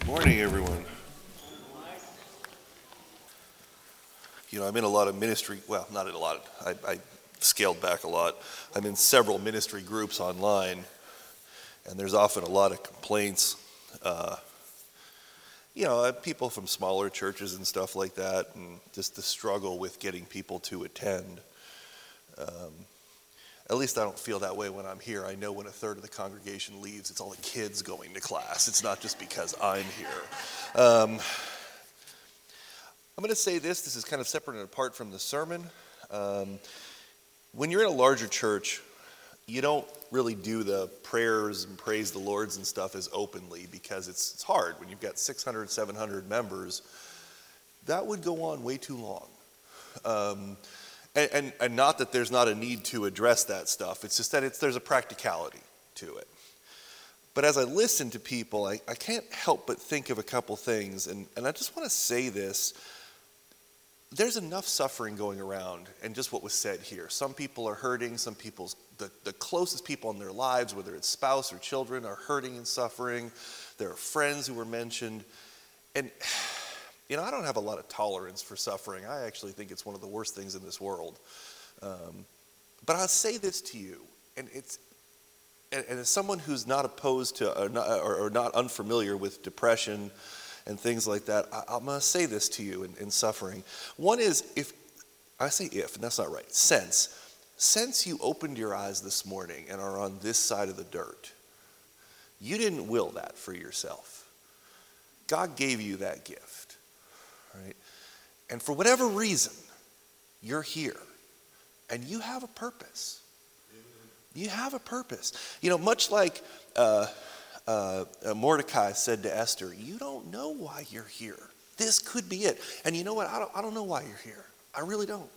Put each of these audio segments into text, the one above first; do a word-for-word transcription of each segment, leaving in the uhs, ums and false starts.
Morning, everyone. You know, I'm in a lot of ministry, well, not in a lot, I, I scaled back a lot. I'm in several ministry groups online, and there's often a lot of complaints. Uh, you know, uh, people from smaller churches and stuff like that, and just the struggle with getting people to attend. Um, At least I don't feel that way when I'm here. I know when a third of the congregation leaves, it's all the kids going to class. It's not just because I'm here. Um, I'm going to say this. This is kind of separate and apart from the sermon. Um, when you're in a larger church, you don't really do the prayers and praise the Lords and stuff as openly because it's, it's hard. When you've got six hundred, seven hundred members, that would go on way too long. Um, And, and, and not that there's not a need to address that stuff. It's just that it's, there's a practicality to it. But as I listen to people, I, I can't help but think of a couple things. And, and I just want to say this. There's enough suffering going around, and just what was said here. Some people are hurting. Some people's, the, the closest people in their lives, whether it's spouse or children, are hurting and suffering. There are friends who were mentioned. And you know, I don't have a lot of tolerance for suffering. I actually think it's one of the worst things in this world. Um, but I'll say this to you, and it's, and, and as someone who's not opposed to or not, or, or not unfamiliar with depression and things like that, I, I'm going to say this to you in, in suffering. One is, if I say if, and that's not right. Since, since you opened your eyes this morning and are on this side of the dirt, you didn't will that for yourself. God gave you that gift. Right? And for whatever reason, you're here, and you have a purpose. You have a purpose. You know, much like uh, uh, Mordecai said to Esther, you don't know why you're here. This could be it. And you know what? I don't, I don't know why you're here. I really don't.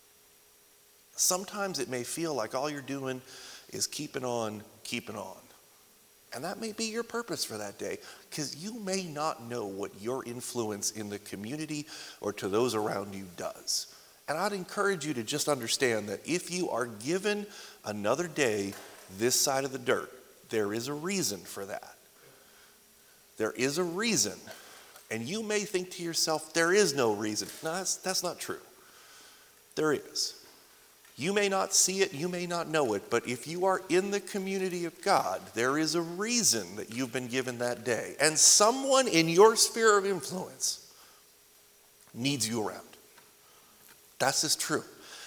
Sometimes it may feel like all you're doing is keeping on, keeping on. And that may be your purpose for that day, because you may not know what your influence in the community or to those around you does. And I'd encourage you to just understand that if you are given another day this side of the dirt, there is a reason for that. There is a reason. And you may think to yourself, there is no reason. No, that's, that's not true. There is. You may not see it, you may not know it, but if you are in the community of God, there is a reason that you've been given that day. And someone in your sphere of influence needs you around. That's just true.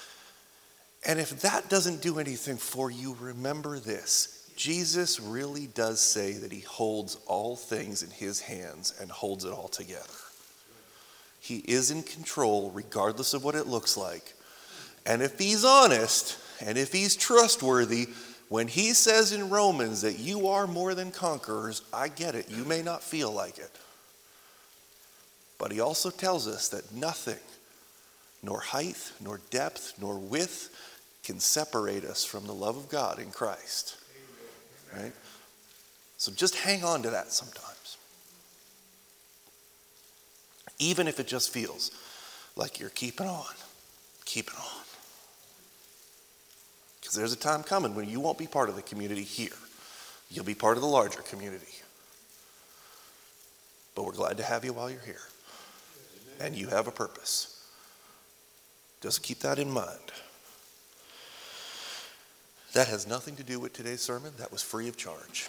And if that doesn't do anything for you, remember this. Jesus really does say that he holds all things in his hands and holds it all together. He is in control regardless of what it looks like. And if he's honest, and if he's trustworthy, when he says in Romans that you are more than conquerors, I get it. You may not feel like it. But he also tells us that nothing, nor height, nor depth, nor width, can separate us from the love of God in Christ. Right? So just hang on to that sometimes. Even if it just feels like you're keeping on, keeping on. Because there's a time coming when you won't be part of the community here. You'll be part of the larger community. But we're glad to have you while you're here. And you have a purpose. Just keep that in mind. That has nothing to do with today's sermon. That was free of charge.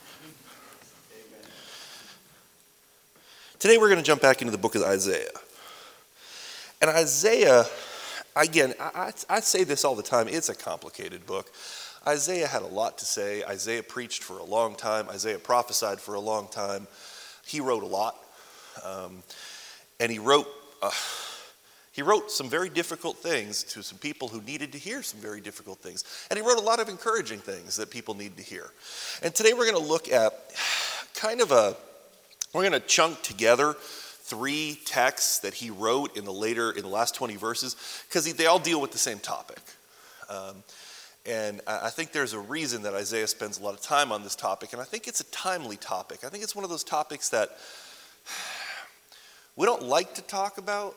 Today we're going to jump back into the book of Isaiah. And Isaiah, again, I, I, I say this all the time, it's a complicated book. Isaiah had a lot to say. Isaiah preached for a long time. Isaiah prophesied for a long time. He wrote a lot. Um, and he wrote, uh, he wrote some very difficult things to some people who needed to hear some very difficult things. And he wrote a lot of encouraging things that people need to hear. And today we're going to look at kind of a, we're going to chunk together three texts that he wrote in the later, in the last twenty verses, because they all deal with the same topic. Um, and I think there's a reason that Isaiah spends a lot of time on this topic, and I think it's a timely topic. I think it's one of those topics that we don't like to talk about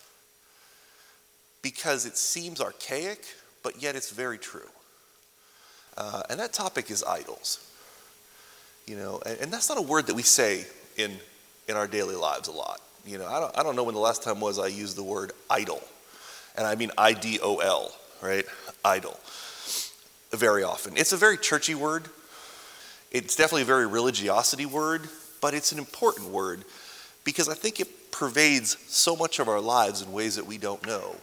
because it seems archaic, but yet it's very true. Uh, and that topic is idols. You know, and, and that's not a word that we say in in our daily lives a lot. You know, I don't, I don't know when the last time was I used the word idol. And I mean I D O L, right? Idol. Very often. It's a very churchy word. It's definitely a very religiosity word, but it's an important word because I think it pervades so much of our lives in ways that we don't know.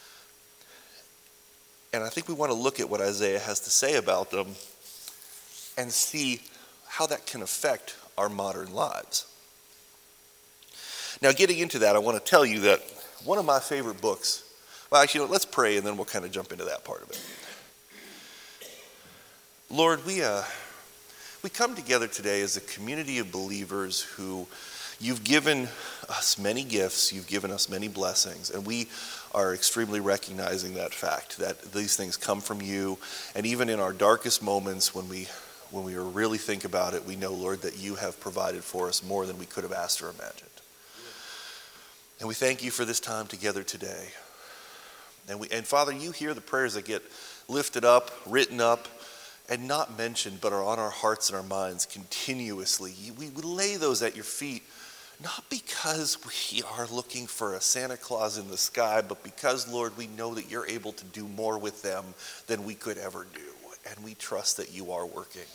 And I think we want to look at what Isaiah has to say about them and see how that can affect our modern lives. Now, getting into that, I want to tell you that one of my favorite books, well, actually, let's pray and then we'll kind of jump into that part of it. Lord, we uh, we come together today as a community of believers who you've given us many gifts, you've given us many blessings, and we are extremely recognizing that fact, that these things come from you, and even in our darkest moments when we when we really think about it, we know, Lord, that you have provided for us more than we could have asked or imagined. And we thank you for this time together today. And we and Father, you hear the prayers that get lifted up, written up, and not mentioned, but are on our hearts and our minds continuously. We lay those at your feet, not because we are looking for a Santa Claus in the sky, but because, Lord, we know that you're able to do more with them than we could ever do. And we trust that you are working.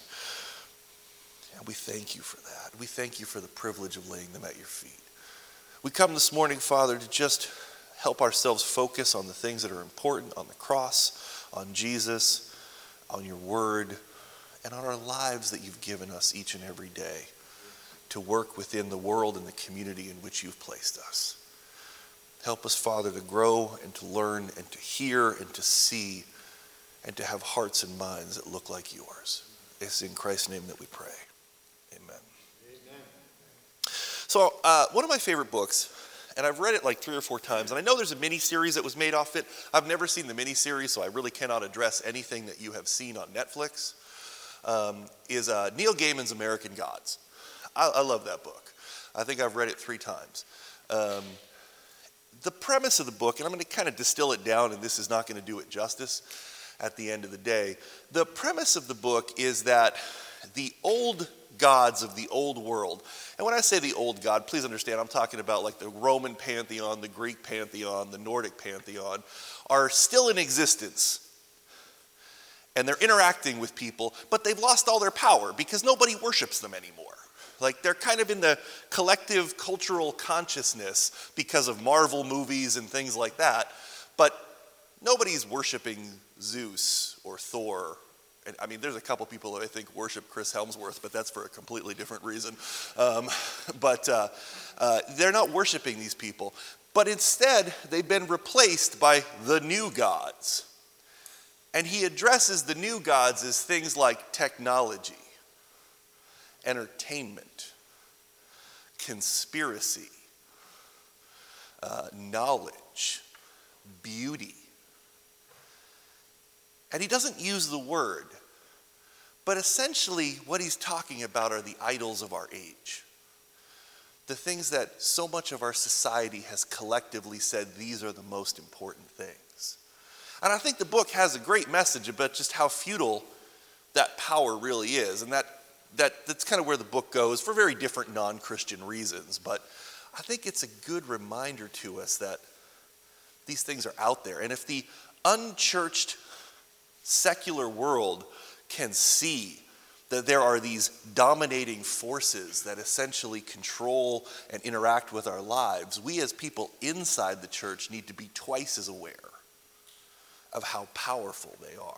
And we thank you for that. We thank you for the privilege of laying them at your feet. We come this morning, Father, to just help ourselves focus on the things that are important, on the cross, on Jesus, on your word, and on our lives that you've given us each and every day to work within the world and the community in which you've placed us. Help us, Father, to grow and to learn and to hear and to see and to have hearts and minds that look like yours. It's in Christ's name that we pray. Amen. Amen. So uh, one of my favorite books, and I've read it like three or four times, and I know there's a mini-series that was made off it. I've never seen the mini-series, so I really cannot address anything that you have seen on Netflix, um, is uh, Neil Gaiman's American Gods. I, I love that book. I think I've read it three times. Um, the premise of the book, and I'm going to kind of distill it down, and this is not going to do it justice at the end of the day. The premise of the book is that the old gods of the old world, and when I say the old god, please understand I'm talking about like the Roman pantheon, the Greek pantheon, the Nordic pantheon, are still in existence. And they're interacting with people, but they've lost all their power because nobody worships them anymore. Like they're kind of in the collective cultural consciousness because of Marvel movies and things like that, but nobody's worshiping Zeus or Thor. And, I mean, there's a couple people that I think worship Chris Hemsworth, but that's for a completely different reason. Um, but uh, uh, they're not worshiping these people. But instead, they've been replaced by the new gods. And he addresses the new gods as things like technology, entertainment, conspiracy, uh, knowledge, beauty. And he doesn't use the word, but essentially what he's talking about are the idols of our age. The things that so much of our society has collectively said these are the most important things. And I think the book has a great message about just how futile that power really is. And that, that that's kind of where the book goes for very different non-Christian reasons. But I think it's a good reminder to us that these things are out there. And if the unchurched secular world can see that there are these dominating forces that essentially control and interact with our lives, we as people inside the church need to be twice as aware of how powerful they are.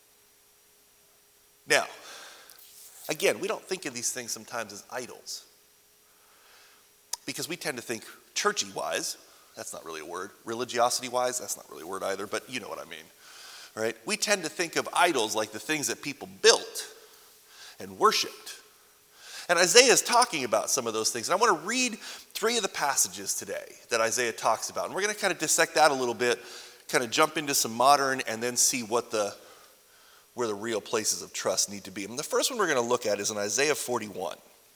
Now, again, we don't think of these things sometimes as idols because we tend to think churchy-wise, that's not really a word, religiosity-wise, that's not really a word either, but you know what I mean. Right? We tend to think of idols like the things that people built and worshipped. And Isaiah is talking about some of those things. And I want to read three of the passages today that Isaiah talks about. And we're going to kind of dissect that a little bit, kind of jump into some modern, and then see what the where the real places of trust need to be. And the first one we're going to look at is in Isaiah forty-one.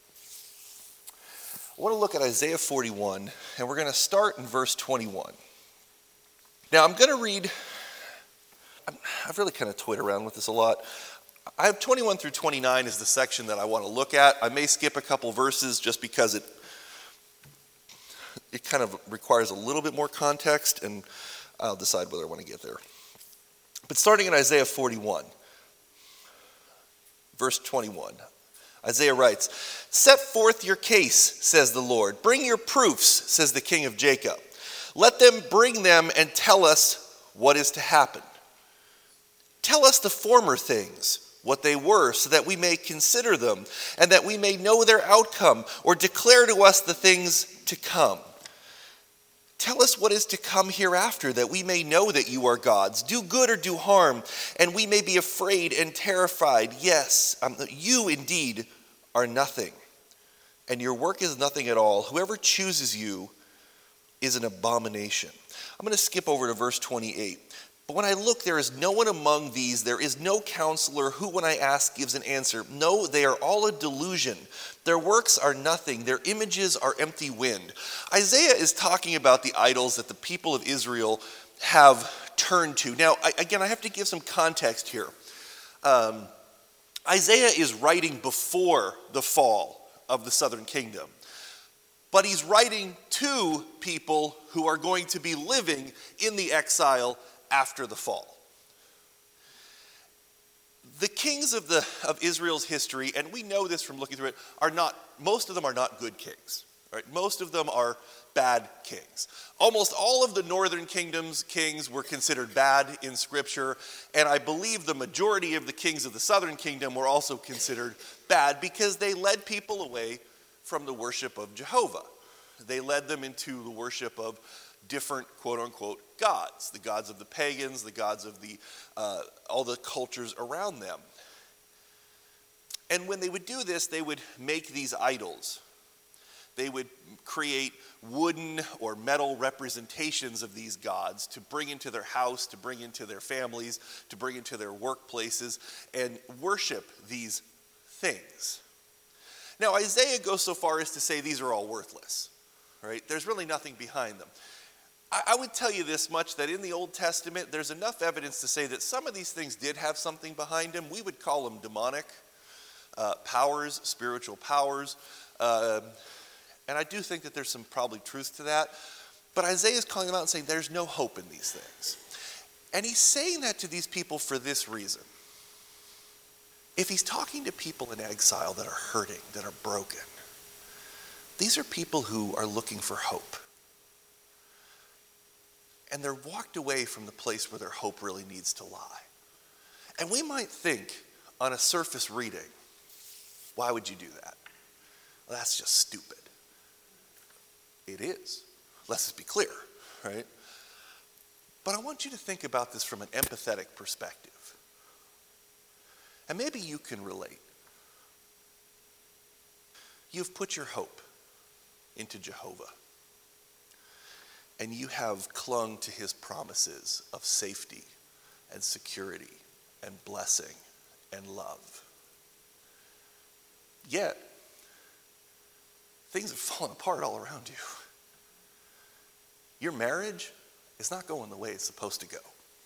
I want to look at Isaiah forty-one, and we're going to start in verse twenty-one. Now, I'm going to read... I've really kind of toyed around with this a lot. I have twenty-one through twenty-nine is the section that I want to look at. I may skip a couple verses just because it it kind of requires a little bit more context, and I'll decide whether I want to get there. But starting in Isaiah forty-one, verse twenty-one, Isaiah writes, "Set forth your case, says the Lord. Bring your proofs, says the King of Jacob. Let them bring them and tell us what is to happen. Tell us the former things, what they were, so that we may consider them, and that we may know their outcome, or declare to us the things to come. Tell us what is to come hereafter, that we may know that you are gods. Do good or do harm, and we may be afraid and terrified. Yes, um, you indeed are nothing, and your work is nothing at all. Whoever chooses you is an abomination." I'm going to skip over to verse twenty-eight. "But when I look, there is no one among these, there is no counselor who, when I ask, gives an answer. No, they are all a delusion. Their works are nothing. Their images are empty wind." Isaiah is talking about the idols that the people of Israel have turned to. Now, I, again, I have to give some context here. Um, Isaiah is writing before the fall of the southern kingdom. But he's writing to people who are going to be living in the exile after the fall. The kings of the of Israel's history, and we know this from looking through it, are not, most of them are not good kings. Right? Most of them are bad kings. Almost all of the northern kingdom's kings were considered bad in Scripture, and I believe the majority of the kings of the southern kingdom were also considered bad because they led people away from the worship of Jehovah. They led them into the worship of different quote-unquote gods, the gods of the pagans, the gods of the uh, all the cultures around them. And when they would do this, they would make these idols. They would create wooden or metal representations of these gods to bring into their house, to bring into their families, to bring into their workplaces, and worship these things. Now, Isaiah goes so far as to say these are all worthless. Right? There's really nothing behind them. I, I would tell you this much, that in the Old Testament, there's enough evidence to say that some of these things did have something behind them. We would call them demonic uh, powers, spiritual powers. Uh, and I do think that there's some probably truth to that. But Isaiah is calling them out and saying there's no hope in these things. And he's saying that to these people for this reason. If he's talking to people in exile that are hurting, that are broken, these are people who are looking for hope. And they're walked away from the place where their hope really needs to lie. And we might think, on a surface reading, why would you do that? Well, that's just stupid. It is. Let's just be clear, right? But I want you to think about this from an empathetic perspective. And maybe you can relate. You've put your hope into Jehovah. And you have clung to his promises of safety and security and blessing and love. Yet, things have fallen apart all around you. Your marriage is not going the way it's supposed to go.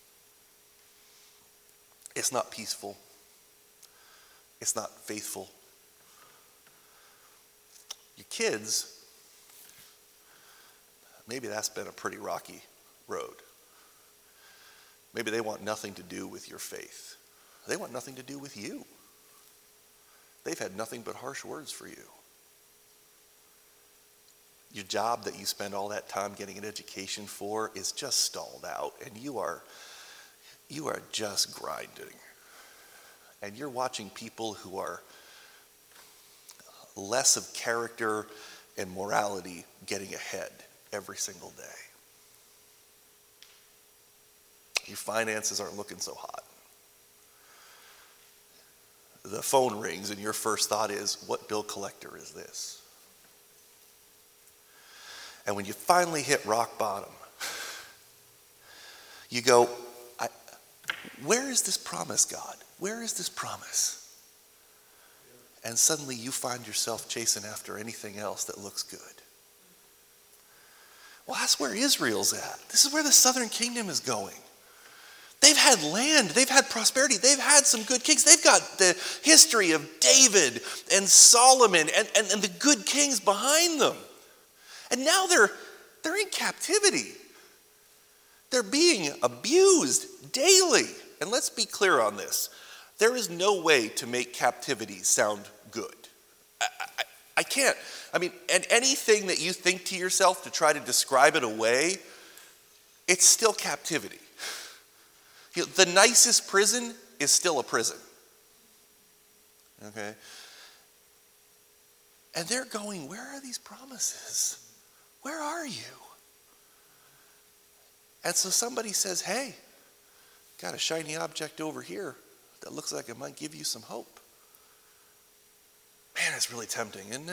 It's not peaceful. It's not faithful. Your kids, maybe that's been a pretty rocky road. Maybe they want nothing to do with your faith. They want nothing to do with you. They've had nothing but harsh words for you. Your job that you spend all that time getting an education for is just stalled out, and you are you are just grinding. And you're watching people who are less of character and morality getting ahead every single day. Your finances aren't looking so hot. The phone rings and your first thought is, what bill collector is this? And when you finally hit rock bottom, you go, I, where is this promise, God? Where is this promise? And suddenly you find yourself chasing after anything else that looks good. Well, that's where Israel's at. This is where the southern kingdom is going. They've had land, they've had prosperity, they've had some good kings. They've got the history of David and Solomon and, and, and the good kings behind them. And now they're they're in captivity. They're being abused daily. And let's be clear on this. There is no way to make captivity sound good. I, I, I can't. I mean, and anything that you think to yourself to try to describe it away, it's still captivity. You know, the nicest prison is still a prison. Okay? And they're going, where are these promises? Where are you? And so somebody says, hey, got a shiny object over here that looks like it might give you some hope. Man, it's really tempting, isn't it?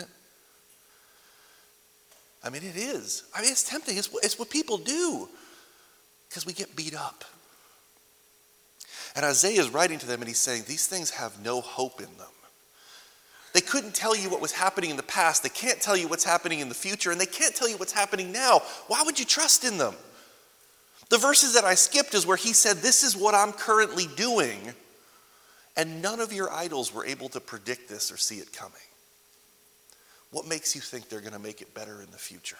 I mean, it is. I mean, it's tempting. It's, it's what people do because we get beat up. And Isaiah is writing to them and he's saying, these things have no hope in them. They couldn't tell you what was happening in the past. They can't tell you what's happening in the future. And they can't tell you what's happening now. Why would you trust in them? The verses that I skipped is where he said, this is what I'm currently doing. And none of your idols were able to predict this or see it coming. What makes you think they're going to make it better in the future?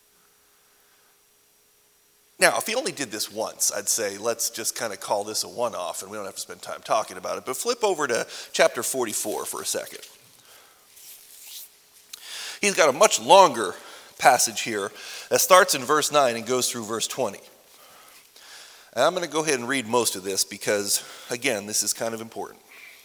Now, if he only did this once, I'd say let's just kind of call this a one-off and we don't have to spend time talking about it. But flip over to chapter forty-four for a second. He's got a much longer passage here that starts in verse nine and goes through verse twenty. And I'm going to go ahead and read most of this because, again, this is kind of important.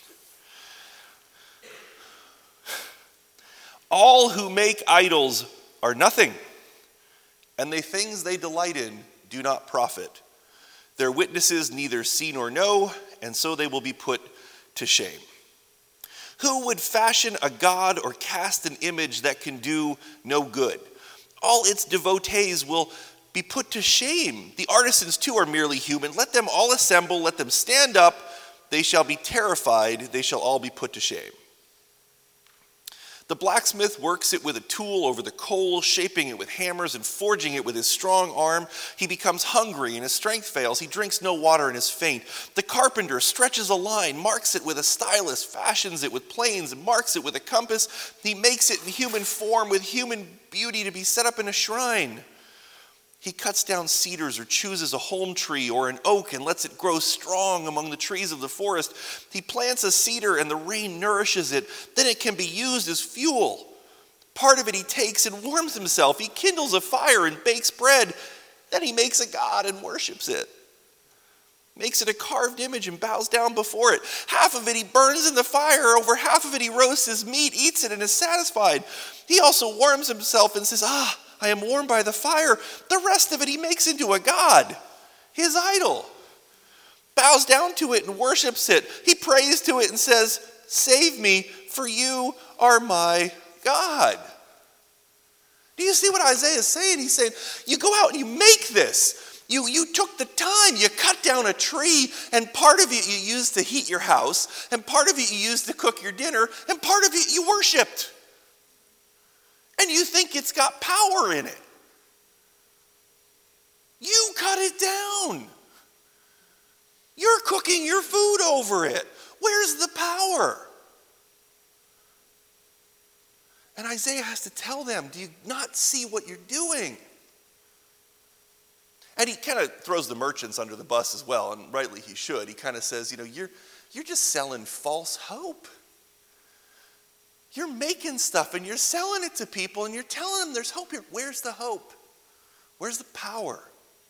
All who make idols are nothing, and the things they delight in do not profit. Their witnesses neither see nor know, and so they will be put to shame. Who would fashion a god or cast an image that can do no good? All its devotees will be put to shame. The artisans too are merely human. Let them all assemble, let them stand up. They shall be terrified, they shall all be put to shame. The blacksmith works it with a tool over the coal, shaping it with hammers and forging it with his strong arm. He becomes hungry and his strength fails. He drinks no water and is faint. The carpenter stretches a line, marks it with a stylus, fashions it with planes, and marks it with a compass. He makes it in human form with human beauty to be set up in a shrine. He cuts down cedars or chooses a holm tree or an oak and lets it grow strong among the trees of the forest. He plants a cedar and the rain nourishes it. Then it can be used as fuel. Part of it he takes and warms himself. He kindles a fire and bakes bread. Then he makes a god and worships it. Makes it a carved image and bows down before it. Half of it he burns in the fire. Over half of it he roasts his meat, eats it, and is satisfied. He also warms himself and says, ah, I am warmed by the fire. The rest of it he makes into a god, his idol. Bows down to it and worships it. He prays to it and says, save me, for you are my God. Do you see what Isaiah is saying? He's saying, you go out and you make this. You, you took the time, you cut down a tree, and part of it you used to heat your house, and part of it you used to cook your dinner, and part of it you worshipped. And you think it's got power in it. You cut it down. You're cooking your food over it. Where's the power? And Isaiah has to tell them, do you not see what you're doing? And he kind of throws the merchants under the bus as well, and rightly he should. He kind of says, you know, you're, you're just selling false hope. You're making stuff and you're selling it to people and you're telling them there's hope here. Where's the hope? Where's the power?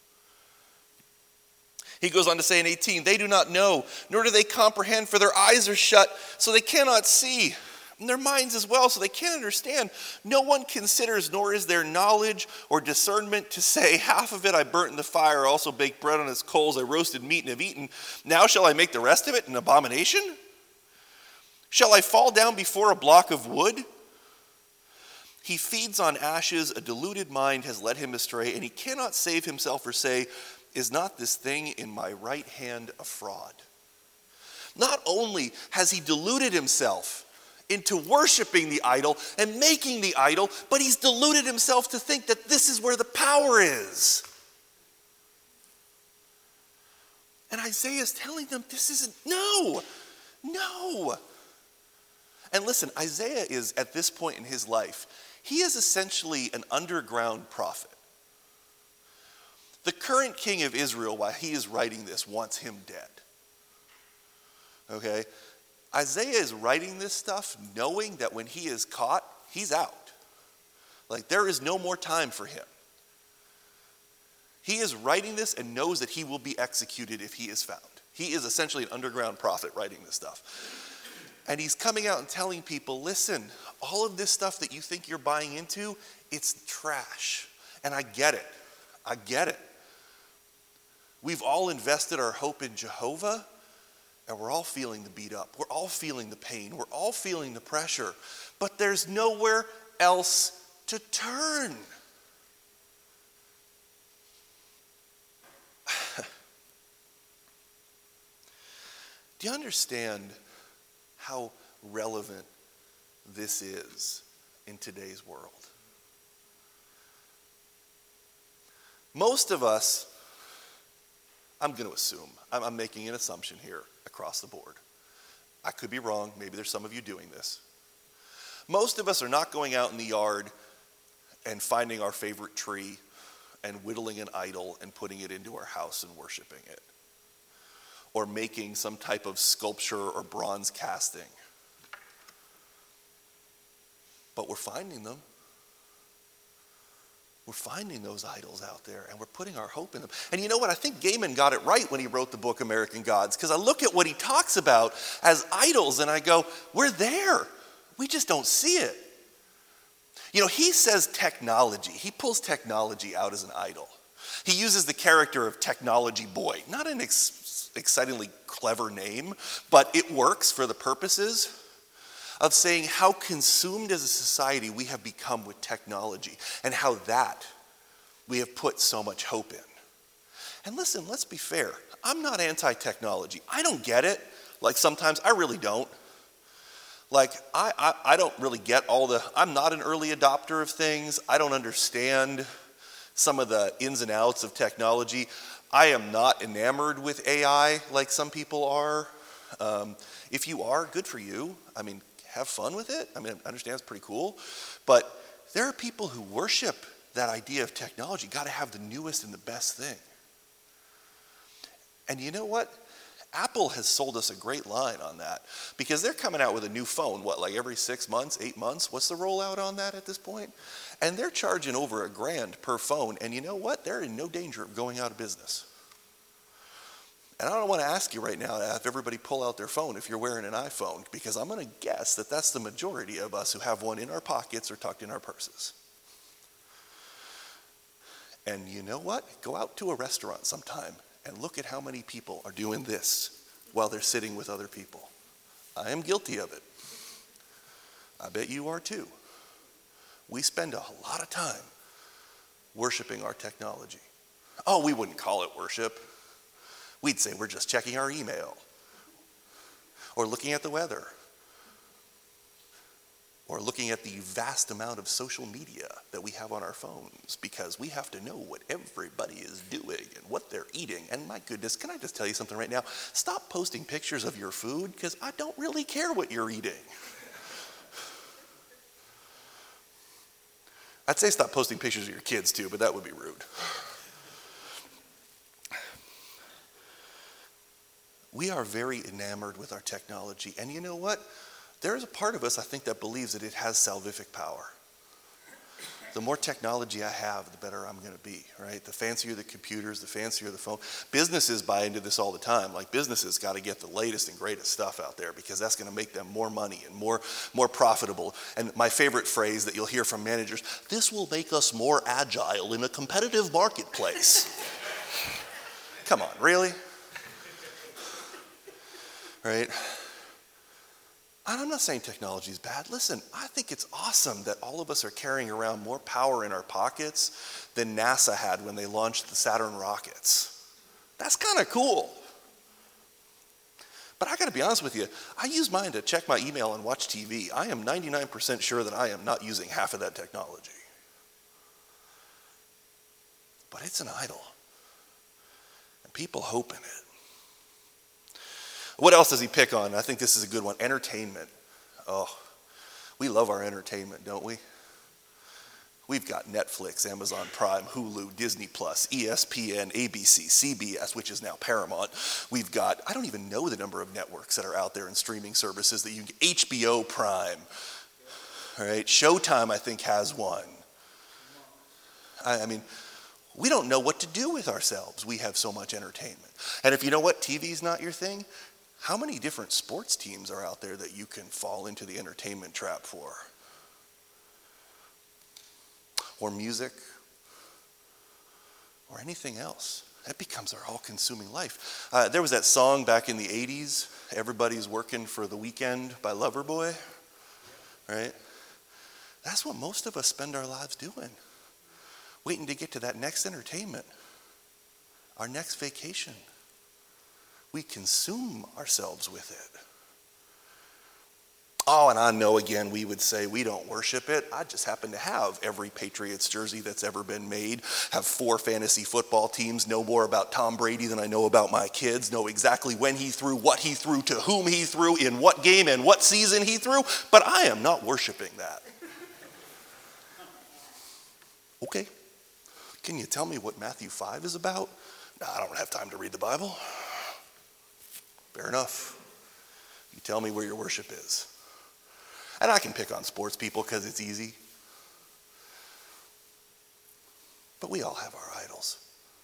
He goes on to say in eighteen, they do not know, nor do they comprehend, for their eyes are shut, so they cannot see. And their minds as well, so they can't understand. No one considers, nor is there knowledge or discernment to say, half of it I burnt in the fire, I also baked bread on its coals, I roasted meat and have eaten. Now shall I make the rest of it an abomination? Shall I fall down before a block of wood? He feeds on ashes, a deluded mind has led him astray, and he cannot save himself or say, is not this thing in my right hand a fraud? Not only has he deluded himself into worshiping the idol and making the idol, but he's deluded himself to think that this is where the power is. And Isaiah is telling them, this isn't, no, no. And listen, Isaiah is, at this point in his life, he is essentially an underground prophet. The current king of Israel, while he is writing this, wants him dead. Okay? Isaiah is writing this stuff knowing that when he is caught, he's out. Like, there is no more time for him. He is writing this and knows that he will be executed if he is found. He is essentially an underground prophet writing this stuff. And he's coming out and telling people, listen, all of this stuff that you think you're buying into, it's trash. And I get it. I get it. We've all invested our hope in Jehovah, and we're all feeling the beat up. We're all feeling the pain. We're all feeling the pressure. But there's nowhere else to turn. Do you understand how relevant this is in today's world? Most of us, I'm going to assume, I'm, I'm making an assumption here across the board. I could be wrong. Maybe there's some of you doing this. Most of us are not going out in the yard and finding our favorite tree and whittling an idol and putting it into our house and worshiping it. Or making some type of sculpture or bronze casting. But we're finding them. We're finding those idols out there, and we're putting our hope in them. And you know what? I think Gaiman got it right when he wrote the book American Gods, because I look at what he talks about as idols, and I go, we're there. We just don't see it. You know, he says technology. He pulls technology out as an idol. He uses the character of Technology Boy. Not an ex- excitingly clever name, but it works for the purposes of saying how consumed as a society we have become with technology and how that we have put so much hope in. And listen, let's be fair. I'm not anti-technology. I don't get it. Like sometimes I really don't. Like I, I, I don't really get all the, I'm not an early adopter of things. I don't understand some of the ins and outs of technology. I am not enamored with A I like some people are. Um, if you are, good for you. I mean, have fun with it. I mean, I understand it's pretty cool. But there are people who worship that idea of technology. Got to have the newest and the best thing. And you know what? Apple has sold us a great line on that because they're coming out with a new phone, what, like every six months, eight months? What's the rollout on that at this point? And they're charging over a grand per phone. And you know what? They're in no danger of going out of business. And I don't want to ask you right now to have everybody pull out their phone if you're wearing an iPhone, because I'm going to guess that that's the majority of us who have one in our pockets or tucked in our purses. And you know what? Go out to a restaurant sometime and look at how many people are doing this while they're sitting with other people. I am guilty of it. I bet you are too. We spend a lot of time worshiping our technology. Oh, we wouldn't call it worship. We'd say we're just checking our email or looking at the weather or looking at the vast amount of social media that we have on our phones because we have to know what everybody is doing and what they're eating. And my goodness, can I just tell you something right now? Stop posting pictures of your food because I don't really care what you're eating. I'd say stop posting pictures of your kids too, but that would be rude. We are very enamored with our technology. And you know what? There is a part of us, I think, that believes that it has salvific power. The more technology I have, the better I'm going to be, right? The fancier the computers, the fancier the phone. Businesses buy into this all the time. Like businesses got to get the latest and greatest stuff out there because that's going to make them more money and more, more profitable. And my favorite phrase that you'll hear from managers, this will make us more agile in a competitive marketplace. Come on, really? Right? And I'm not saying technology is bad. Listen, I think it's awesome that all of us are carrying around more power in our pockets than NASA had when they launched the Saturn rockets. That's kind of cool. But I got to be honest with you, I use mine to check my email and watch T V. I am ninety-nine percent sure that I am not using half of that technology. But it's an idol. And people hope in it. What else does he pick on? I think this is a good one. Entertainment. Oh, we love our entertainment, don't we? We've got Netflix, Amazon Prime, Hulu, Disney Plus, E S P N, A B C, C B S, which is now Paramount. We've got, I don't even know the number of networks that are out there and streaming services that you can, H B O Prime, all right? Showtime, I think, has one. I, I mean, we don't know what to do with ourselves. We have so much entertainment. And if you know what, T V's not your thing, how many different sports teams are out there that you can fall into the entertainment trap for? Or music, or anything else. That becomes our all-consuming life. Uh, there was that song back in the eighties, Everybody's Working for the Weekend by Loverboy, right? That's what most of us spend our lives doing, waiting to get to that next entertainment, our next vacation. We consume ourselves with it. Oh, and I know, again, we would say we don't worship it. I just happen to have every Patriots jersey that's ever been made, have four fantasy football teams, know more about Tom Brady than I know about my kids, know exactly when he threw, what he threw, to whom he threw, in what game and what season he threw, but I am not worshiping that. Okay, can you tell me what Matthew five is about? No, I don't have time to read the Bible. Fair enough. You tell me where your worship is. And I can pick on sports people because it's easy. But we all have our idols.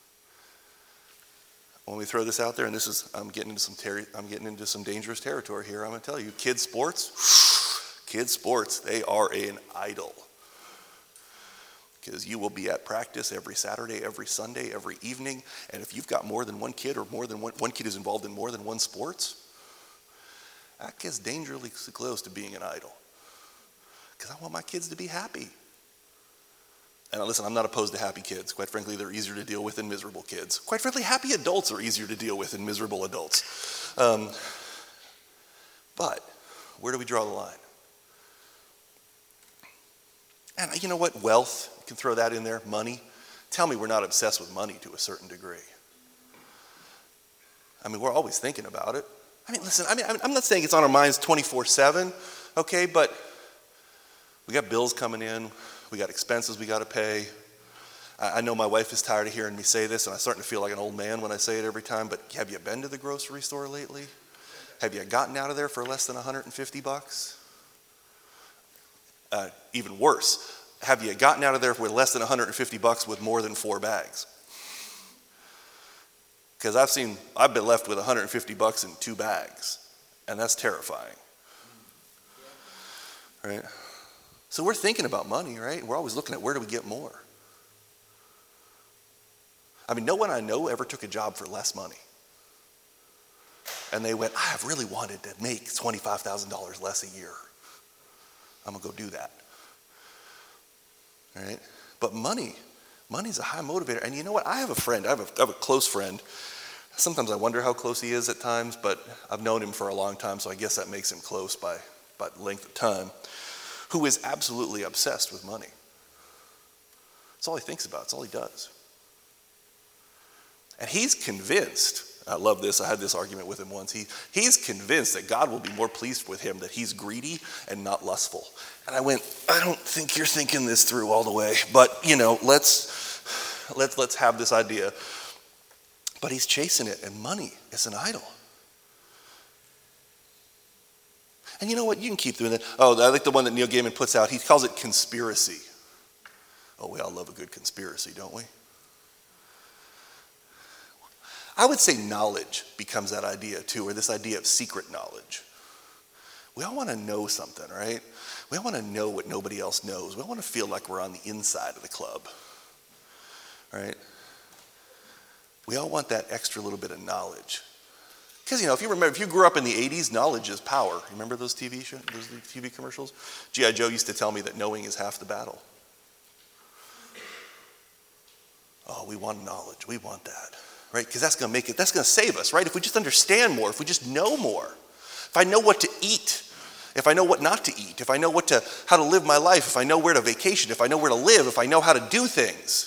When we throw this out there, and this is, I'm getting into some ter- I'm getting into some dangerous territory here. I'm going to tell you, kids sports, kids sports, they are an idol. Because you will be at practice every Saturday, every Sunday, every evening, and if you've got more than one kid, or more than one, one kid is involved in more than one sports, that gets dangerously close to being an idol. Because I want my kids to be happy. And listen, I'm not opposed to happy kids. Quite frankly, they're easier to deal with than miserable kids. Quite frankly, happy adults are easier to deal with than miserable adults. Um, but where do we draw the line? And you know what? Wealth, you can throw that in there. Money. Tell me we're not obsessed with money to a certain degree. I mean, we're always thinking about it. I mean, listen, I mean, I'm not saying it's on our minds twenty-four seven, okay, but we got bills coming in, we got expenses we got to pay. I know my wife is tired of hearing me say this, and I'm starting to feel like an old man when I say it every time, but have you been to the grocery store lately? Have you gotten out of there for less than one hundred fifty bucks? Uh, even worse, have you gotten out of there with less than one hundred fifty bucks with more than four bags? Because I've seen, I've been left with one hundred fifty bucks in two bags, and that's terrifying, right? So we're thinking about money, right? We're always looking at where do we get more. I mean, no one I know ever took a job for less money. And they went, I have really wanted to make twenty-five thousand dollars less a year. I'm gonna go do that, all right? But money, money's a high motivator. And you know what? I have a friend, I have a, I have a close friend. Sometimes I wonder how close he is at times, but I've known him for a long time, so I guess that makes him close by, by length of time, who is absolutely obsessed with money. It's all he thinks about, it's all he does. And he's convinced, I love this, I had this argument with him once, he, he's convinced that God will be more pleased with him that he's greedy and not lustful. And I went, I don't think you're thinking this through all the way, but you know, let's, let's, let's have this idea. But he's chasing it, and money is an idol. And you know what? You can keep doing that. Oh, I like the one that Neil Gaiman puts out. He calls it conspiracy. Oh, we all love a good conspiracy, don't we? I would say knowledge becomes that idea too, or this idea of secret knowledge. We all want to know something, right? We all want to know what nobody else knows. We all want to feel like we're on the inside of the club, right? We all want that extra little bit of knowledge. Because, you know, if you remember, if you grew up in the eighties, knowledge is power. Remember those T V shows, those T V commercials? G I Joe used to tell me that knowing is half the battle. Oh, we want knowledge. We want that, right? Because that's going to make it, that's going to save us, right? If we just understand more, if we just know more, if I know what to eat, if I know what not to eat, if I know what to, how to live my life, if I know where to vacation, if I know where to live, if I know how to do things.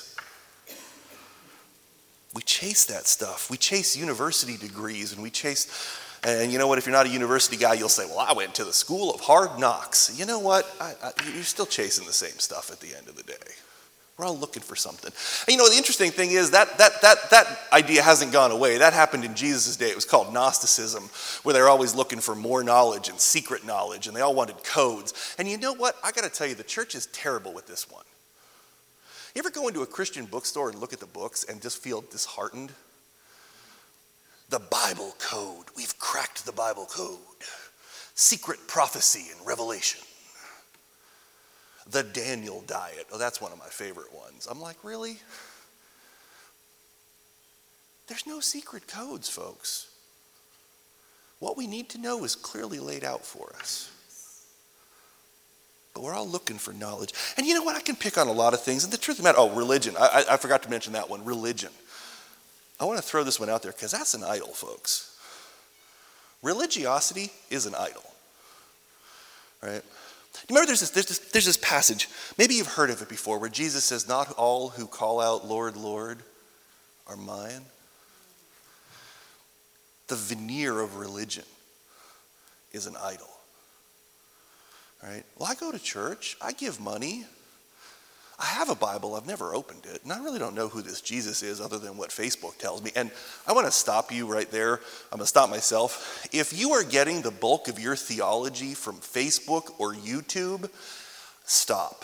We chase that stuff. We chase university degrees, and we chase, And you know what, if you're not a university guy, you'll say, well, I went to the school of hard knocks. You know what, I, I, you're still chasing the same stuff at the end of the day. We're all looking for something. And you know, the interesting thing is that that that that idea hasn't gone away. That happened in Jesus' day. It was called Gnosticism, where they're always looking for more knowledge and secret knowledge, and they all wanted codes. And you know what? I got to tell you, the church is terrible with this one. You ever go into a Christian bookstore and look at the books and just feel disheartened? The Bible code. We've cracked the Bible code. Secret prophecy and revelation. The Daniel diet. Oh, that's one of my favorite ones. I'm like, really? There's no secret codes, folks. What we need to know is clearly laid out for us. But we're all looking for knowledge. And you know what? I can pick on a lot of things. And the truth of the matter, oh, religion. I, I, I forgot to mention that one, religion. I want to throw this one out there because that's an idol, folks. Religiosity is an idol. Right? You remember there's this, there's, this, there's this passage, maybe you've heard of it before, where Jesus says, not all who call out, Lord, Lord, are mine. The veneer of religion is an idol. Right? Well, I go to church, I give money, I have a Bible, I've never opened it, and I really don't know who this Jesus is other than what Facebook tells me. And I want to stop you right there. I'm going to stop myself. If you are getting the bulk of your theology from Facebook or YouTube, stop.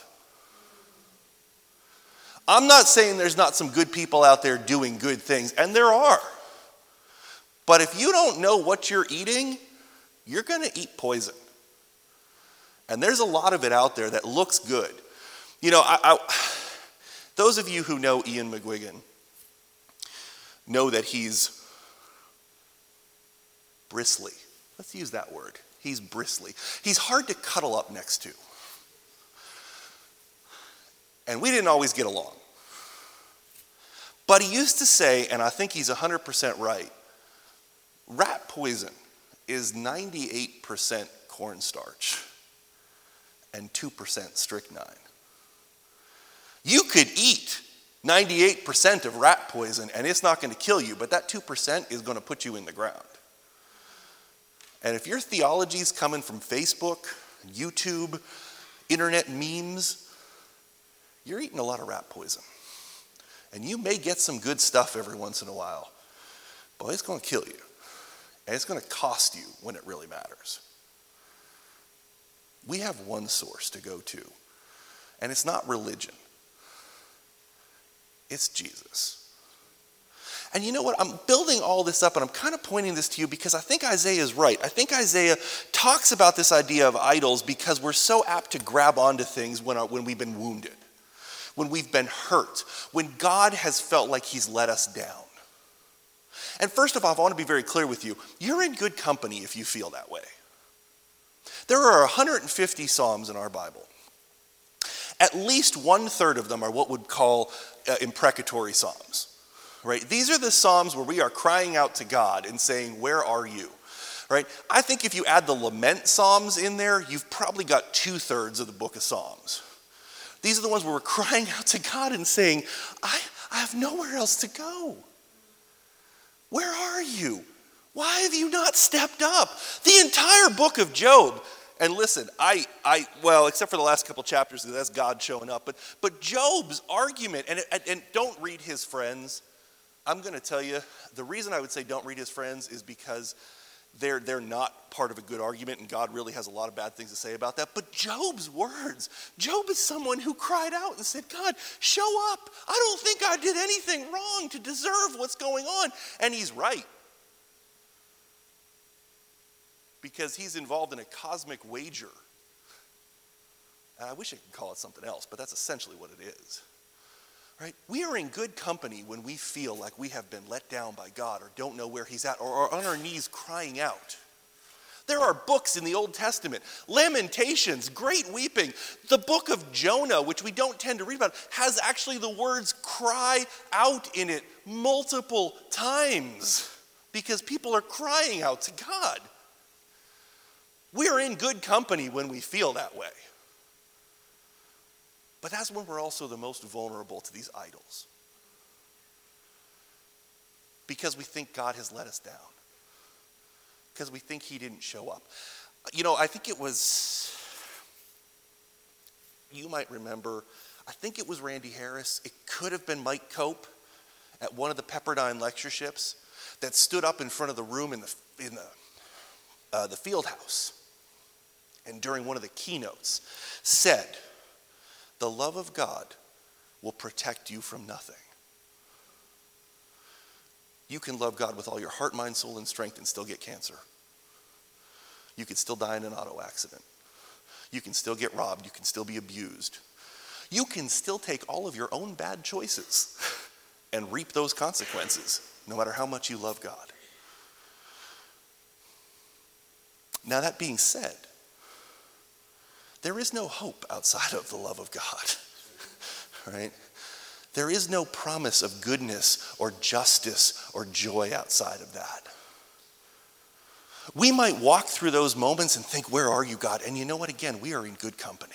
I'm not saying there's not some good people out there doing good things, and there are. But if you don't know what you're eating, you're going to eat poison. And there's a lot of it out there that looks good. You know, I, I, those of you who know Ian McGuigan know that he's bristly. Let's use that word. He's bristly. He's hard to cuddle up next to. And we didn't always get along. But he used to say, and I think he's one hundred percent right, rat poison is ninety-eight percent cornstarch and two percent strychnine. You could eat ninety-eight percent of rat poison and it's not going to kill you, but that two percent is going to put you in the ground. And if your theology is coming from Facebook, YouTube, internet memes, you're eating a lot of rat poison. And you may get some good stuff every once in a while, but it's going to kill you. And it's going to cost you when it really matters. We have one source to go to, and it's not religion. It's Jesus. And you know what? I'm building all this up, and I'm kind of pointing this to you because I think Isaiah is right. I think Isaiah talks about this idea of idols because we're so apt to grab onto things when, our, when we've been wounded, when we've been hurt, when God has felt like he's let us down. And first of all, I want to be very clear with you. You're in good company if you feel that way. There are one hundred fifty Psalms in our Bible. At least one third of them are what we'd call uh, imprecatory Psalms, right? These are the Psalms where we are crying out to God and saying, where are you, right? I think if you add the lament Psalms in there, you've probably got two thirds of the book of Psalms. These are the ones where we're crying out to God and saying, I, I have nowhere else to go. Where are you? Why have you not stepped up? The entire book of Job. And listen, I, I, well, except for the last couple chapters, that's God showing up. But, but Job's argument, and, and don't read his friends. I'm going to tell you, the reason I would say don't read his friends is because they're, they're not part of a good argument, and God really has a lot of bad things to say about that. But Job's words, Job is someone who cried out and said, God, show up. I don't think I did anything wrong to deserve what's going on. And he's right. Because he's involved in a cosmic wager. And I wish I could call it something else, but that's essentially what it is. Right? We are in good company when we feel like we have been let down by God or don't know where he's at or are on our knees crying out. There are books in the Old Testament, Lamentations, great weeping. The book of Jonah, which we don't tend to read about, has actually the words cry out in it multiple times because people are crying out to God. We're in good company when we feel that way. But that's when we're also the most vulnerable to these idols. Because we think God has let us down. because we think he didn't show up. You know, I think it was, you might remember, I think it was Randy Harris. It could have been Mike Cope at one of the Pepperdine lectureships that stood up in front of the room in the in the uh, the field house, and during one of the keynotes said, "The love of God will protect you from nothing." You can love God with all your heart, mind, soul, and strength and still get cancer. You can still die in an auto accident. You can still get robbed. You can still be abused. You can still take all of your own bad choices and reap those consequences, no matter how much you love God. Now, that being said, there is no hope outside of the love of God, right? There is no promise of goodness or justice or joy outside of that. We might walk through those moments and think, where are you, God? And you know what? Again, we are in good company.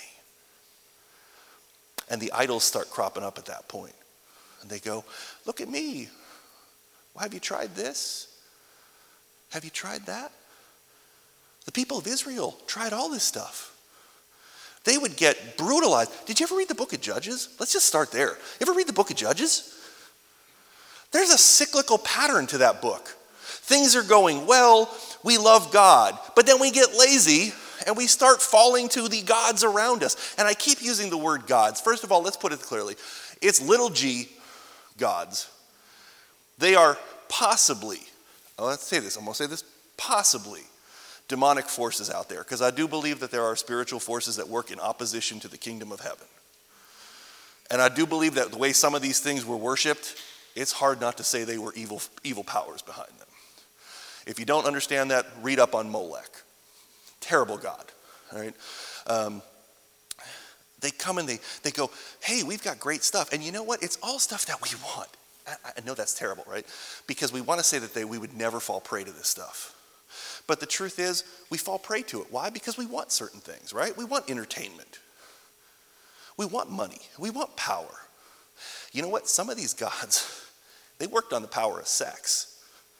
And the idols start cropping up at that point. And they go, look at me. Well, have you tried this? Have you tried that? The people of Israel tried all this stuff. They would get brutalized. Did you ever read the book of Judges? Let's just start there. You ever read the book of Judges? There's a cyclical pattern to that book. Things are going well, we love God, but then we get lazy and we start falling to the gods around us. And I keep using the word gods. First of all, let's put it clearly. It's little g gods. They are possibly, oh, let's say this, I'm going to say this, possibly demonic forces out there, because I do believe that there are spiritual forces that work in opposition to the kingdom of heaven. And I do believe that the way some of these things were worshipped, it's hard not to say they were evil, evil powers behind them. If you don't understand that, read up on Molech. Terrible God, all right? Um, they come and they, they go, hey, we've got great stuff. And you know what? It's all stuff that we want. I, I know that's terrible, right? Because we want to say that they, we would never fall prey to this stuff. But the truth is, we fall prey to it. Why? Because we want certain things, right? We want entertainment. We want money. We want power. You know what? Some of these gods, they worked on the power of sex.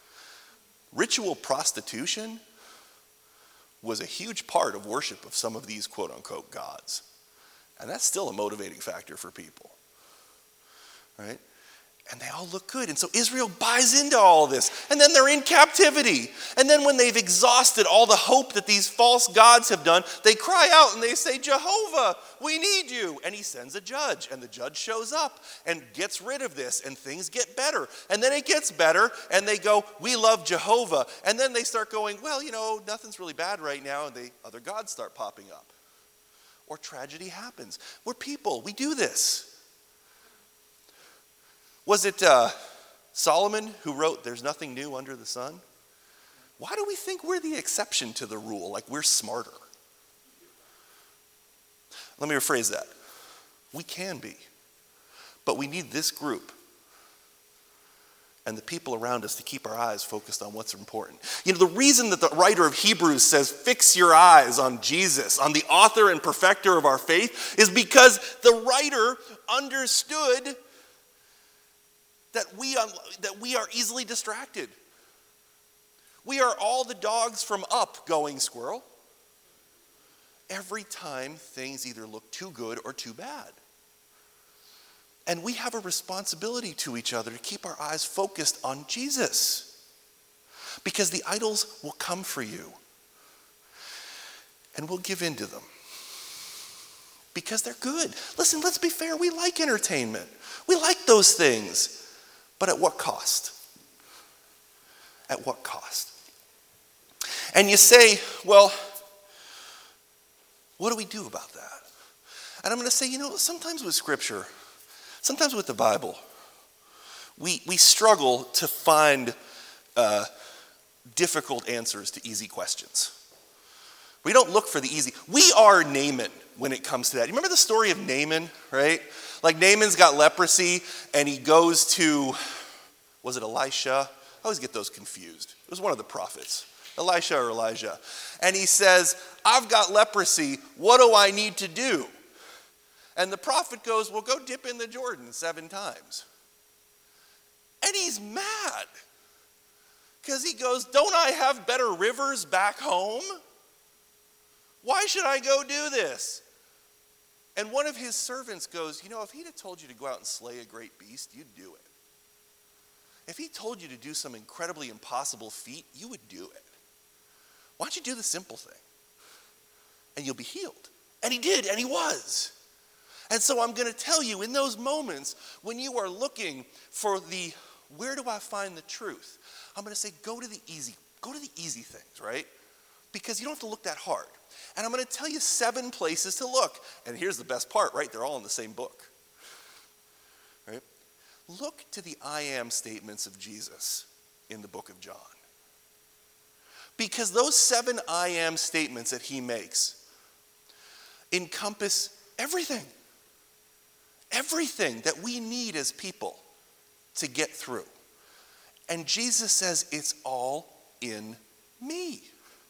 Ritual prostitution was a huge part of worship of some of these quote-unquote gods. And that's still a motivating factor for people, right? And they all look good. And so Israel buys into all this. And then they're in captivity. And then when they've exhausted all the hope that these false gods have done, they cry out and they say, Jehovah, we need you. And he sends a judge. And the judge shows up and gets rid of this. And things get better. And then it gets better. And they go, we love Jehovah. And then they start going, well, you know, nothing's really bad right now. And the other gods start popping up. Or tragedy happens. We're people. We do this. Was it uh, Solomon who wrote, there's nothing new under the sun? Why do we think we're the exception to the rule, like we're smarter? Let me rephrase that. We can be, but we need this group and the people around us to keep our eyes focused on what's important. You know, the reason that the writer of Hebrews says, fix your eyes on Jesus, on the author and perfecter of our faith, is because the writer understood that we, that we are easily distracted. We are all the dogs from Up going squirrel every time things either look too good or too bad. And we have a responsibility to each other to keep our eyes focused on Jesus, because the idols will come for you and we'll give in to them because they're good. Listen, let's be fair. We like entertainment. We like those things. But at what cost? At what cost? And you say, well, what do we do about that? And I'm going to say, you know, sometimes with Scripture, sometimes with the Bible, we, we struggle to find uh, difficult answers to easy questions. We don't look for the easy. We are Naaman when it comes to that. You remember the story of Naaman, right? Like Naaman's got leprosy and he goes to, was it Elisha? I always get those confused. It was one of the prophets, Elisha or Elijah. And he says, I've got leprosy. What do I need to do? And the prophet goes, well, go dip in the Jordan seven times. And he's mad Because he goes, don't I have better rivers back home? Why should I go do this? And one of his servants goes, you know, if he'd have told you to go out and slay a great beast, you'd do it. If he told you to do some incredibly impossible feat, you would do it. Why don't you do the simple thing? And you'll be healed. And he did, and he was. And so I'm going to tell you, in those moments when you are looking for the, where do I find the truth? I'm going to say, go to the easy, go to the easy things, right? Because you don't have to look that hard. And I'm going to tell you seven places to look. And here's the best part, right? They're all in the same book. Right? Look to the I am statements of Jesus in the book of John. Because those seven I am statements that he makes encompass everything. Everything that we need as people to get through. And Jesus says, it's all in me.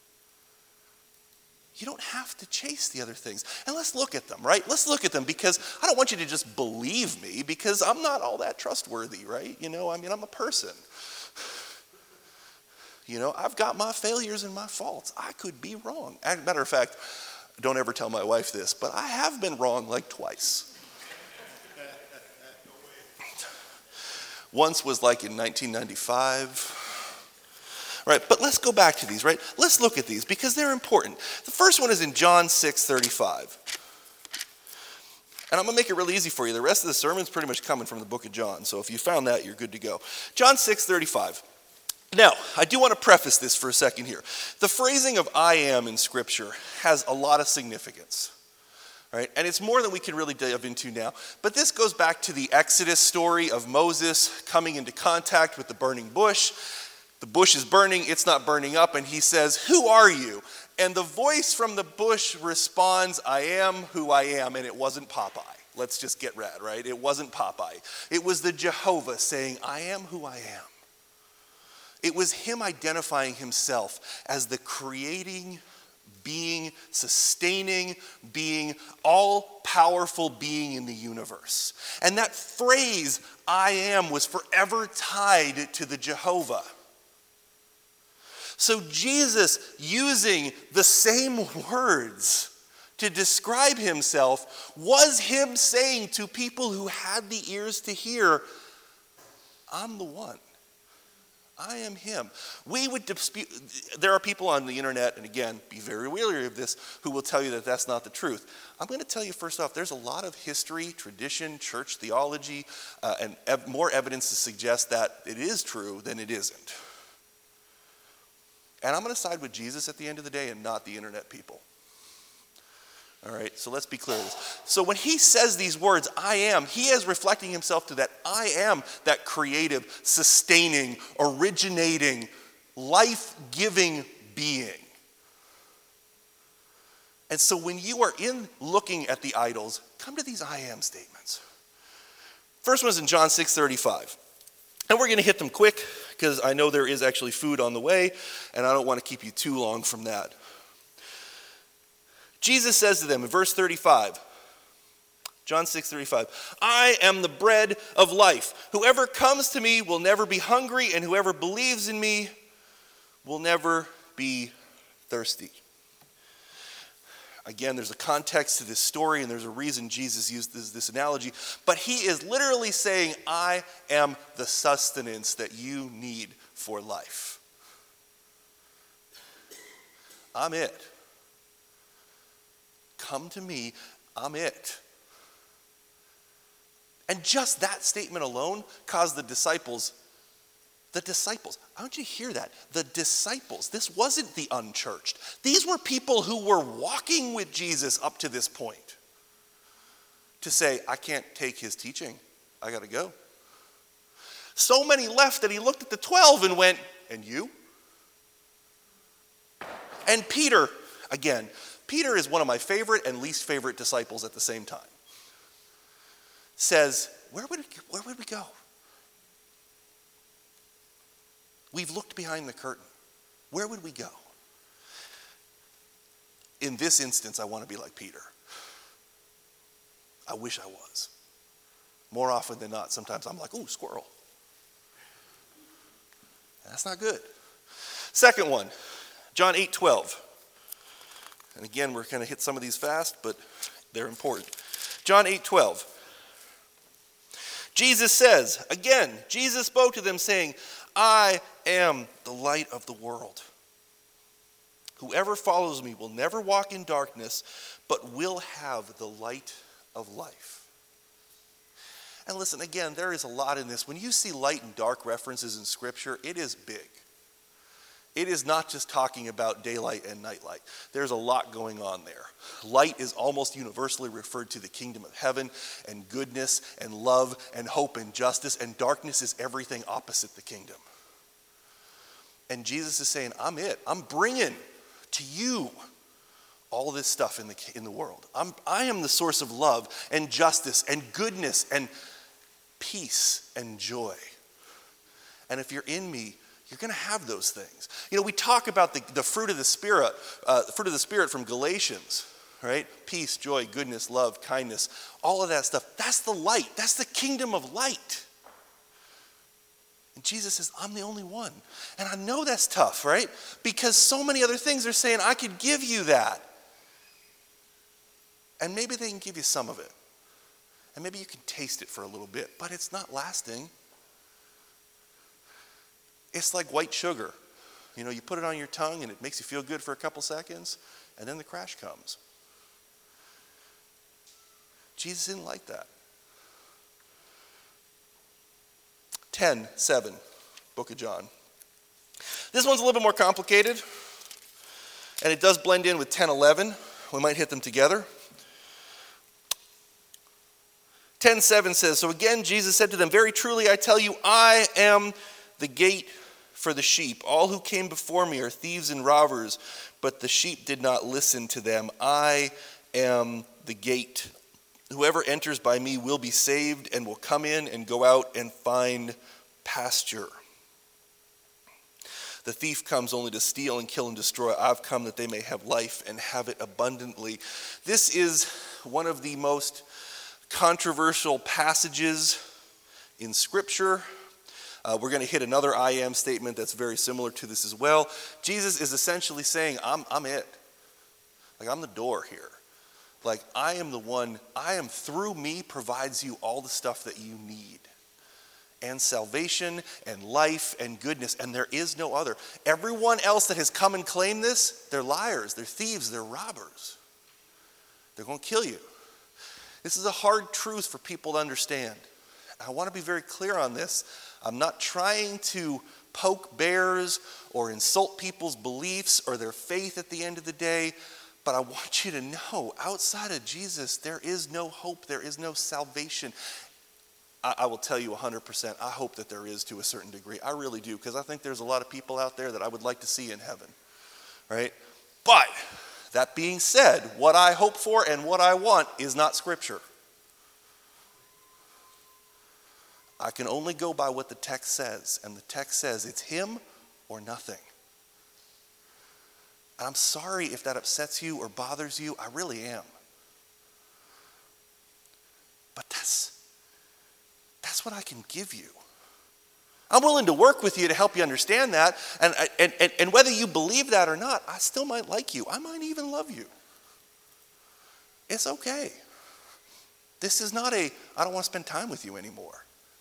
You don't have to chase the other things. And let's look at them, right? Let's look at them, because I don't want you to just believe me, because I'm not all that trustworthy, right? You know, I mean, I'm a person. You know, I've got my failures and my faults. I could be wrong. As a matter of fact, don't ever tell my wife this, but I have been wrong like twice. Once was like in nineteen ninety-five. Right, but let's go back to these, right? Let's look at these because they're important. The first one is in John six thirty-five. And I'm going to make it real easy for you. The rest of the sermon's pretty much coming from the book of John. So if you found that, you're good to go. John six thirty-five. Now, I do want to preface this for a second here. The phrasing of I am in Scripture has a lot of significance. Right? And it's more than we can really dive into now. But this goes back to the Exodus story of Moses coming into contact with the burning bush. The bush is burning, it's not burning up, and he says, who are you? And the voice from the bush responds, I am who I am, and it wasn't Popeye. Let's just get rad, right? It wasn't Popeye. It was the Jehovah saying, I am who I am. It was him identifying himself as the creating being, sustaining being, all-powerful being in the universe. And that phrase, I am, was forever tied to the Jehovah. So Jesus, using the same words to describe himself, was him saying to people who had the ears to hear, I'm the one. I am him. We would dispute, there are people on the internet, and again, be very wary of this, who will tell you that that's not the truth. I'm going to tell you first off, there's a lot of history, tradition, church theology, uh, and ev- more evidence to suggest that it is true than it isn't. And I'm going to side with Jesus at the end of the day and not the internet people. All right, so let's be clear. So when he says these words, I am, he is reflecting himself to that I am, that creative, sustaining, originating, life-giving being. And so when you are in looking at the idols, come to these I am statements. First one is in John six thirty-five. And we're going to hit them quick because I know there is actually food on the way, and I don't want to keep you too long from that. Jesus says to them in verse thirty-five, John six thirty-five, I am the bread of life. Whoever comes to me will never be hungry, and whoever believes in me will never be thirsty. Again, there's a context to this story, and there's a reason Jesus used this, this analogy. But he is literally saying, I am the sustenance that you need for life. I'm it. Come to me, I'm it. And just that statement alone caused the disciples, the disciples, I want you to hear that, the disciples, this wasn't the unchurched. These were people who were walking with Jesus up to this point to say, I can't take his teaching, I gotta go. So many left that he looked at the twelve and went, and you? And Peter, again, Peter is one of my favorite and least favorite disciples at the same time. Says, where would, it, where would we go? We've looked behind the curtain. Where would we go? In this instance, I want to be like Peter. I wish I was. More often than not, sometimes I'm like, ooh, squirrel. That's not good. Second one, John eight twelve. And again, we're going to hit some of these fast, but they're important. John eight twelve. Jesus says, again, Jesus spoke to them saying, I am the light of the world. Whoever follows me will never walk in darkness, but will have the light of life. And listen, again, there is a lot in this. When you see light and dark references in Scripture, it is big. It is not just talking about daylight and nightlight. There's a lot going on there. Light is almost universally referred to the kingdom of heaven and goodness and love and hope and justice, and darkness is everything opposite the kingdom. And Jesus is saying, I'm it. I'm bringing to you all this stuff in the, in the world. I'm, I am the source of love and justice and goodness and peace and joy. And if you're in me, you're going to have those things. You know, we talk about the, the fruit of the Spirit, uh, fruit of the Spirit from Galatians, right? Peace, joy, goodness, love, kindness, all of that stuff. That's the light. That's the kingdom of light. And Jesus says, I'm the only one. And I know that's tough, right? Because so many other things are saying, I could give you that. And maybe they can give you some of it. And maybe you can taste it for a little bit, but it's not lasting. It's like white sugar. You know, you put it on your tongue and it makes you feel good for a couple seconds, and then the crash comes. Jesus didn't like that. ten seven, book of John. This one's a little bit more complicated, and it does blend in with ten eleven. We might hit them together. ten seven says, so again Jesus said to them, very truly I tell you, I am the gate for the sheep. All who came before me are thieves and robbers, but the sheep did not listen to them. I am the gate. Whoever enters by me will be saved and will come in and go out and find pasture. The thief comes only to steal and kill and destroy. I've come that they may have life and have it abundantly. This is one of the most controversial passages in Scripture. Uh, we're going to hit another I am statement that's very similar to this as well. Jesus is essentially saying, I'm, I'm it. Like, I'm the door here. Like, I am the one, I am through me provides you all the stuff that you need. And salvation and life and goodness. And there is no other. Everyone else that has come and claimed this, they're liars, they're thieves, they're robbers. They're going to kill you. This is a hard truth for people to understand. I want to be very clear on this. I'm not trying to poke bears or insult people's beliefs or their faith at the end of the day, but I want you to know, outside of Jesus, there is no hope, there is no salvation. I, I will tell you one hundred percent, I hope that there is to a certain degree. I really do, because I think there's a lot of people out there that I would like to see in heaven, right? But that being said, what I hope for and what I want is not Scripture. I can only go by what the text says, and the text says it's him or nothing. I'm sorry if that upsets you or bothers you. I really am. But that's, that's what I can give you. I'm willing to work with you to help you understand that, and, and, and, and whether you believe that or not, I still might like you. I might even love you. It's okay. This is not a, I don't want to spend time with you anymore.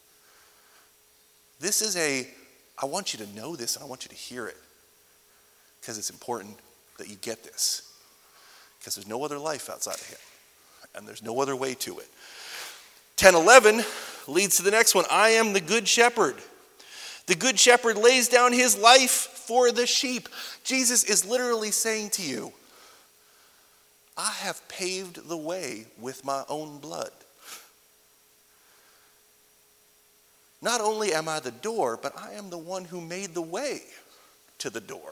This is a, I want you to know this and I want you to hear it. Because it's important that you get this. Because there's no other life outside of him. And there's no other way to it. ten eleven leads to the next one. I am the good shepherd. The good shepherd lays down his life for the sheep. Jesus is literally saying to you, I have paved the way with my own blood. Not only am I the door, but I am the one who made the way to the door.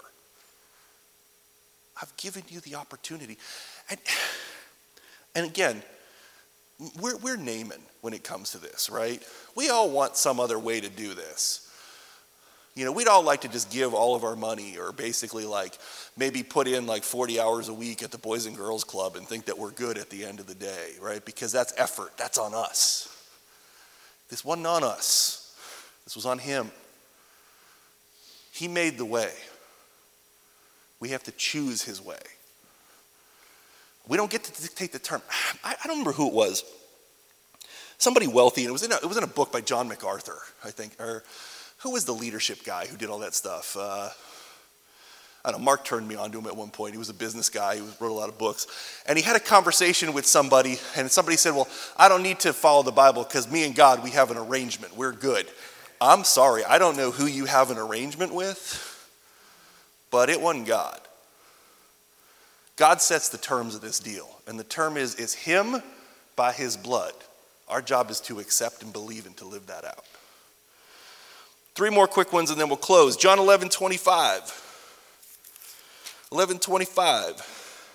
I've given you the opportunity. And, and again, we're, we're Naaman when it comes to this, right? We all want some other way to do this. You know, we'd all like to just give all of our money or basically like maybe put in like forty hours a week at the Boys and Girls Club and think that we're good at the end of the day, right? Because that's effort. That's on us. This wasn't on us. This was on him. He made the way. We have to choose his way. We don't get to dictate the term. I, I don't remember who it was. Somebody wealthy, and it was in a, it was in a book by John MacArthur, I think. Or who was the leadership guy who did all that stuff? Uh, I don't know, Mark turned me on to him at one point. He was a business guy. He wrote a lot of books. And he had a conversation with somebody, and somebody said, well, I don't need to follow the Bible because me and God, we have an arrangement. We're good. I'm sorry. I don't know who you have an arrangement with, but it wasn't God. God sets the terms of this deal. And the term is, is him by his blood. Our job is to accept and believe and to live that out. Three more quick ones and then we'll close. John eleven twenty-five. eleven twenty-five.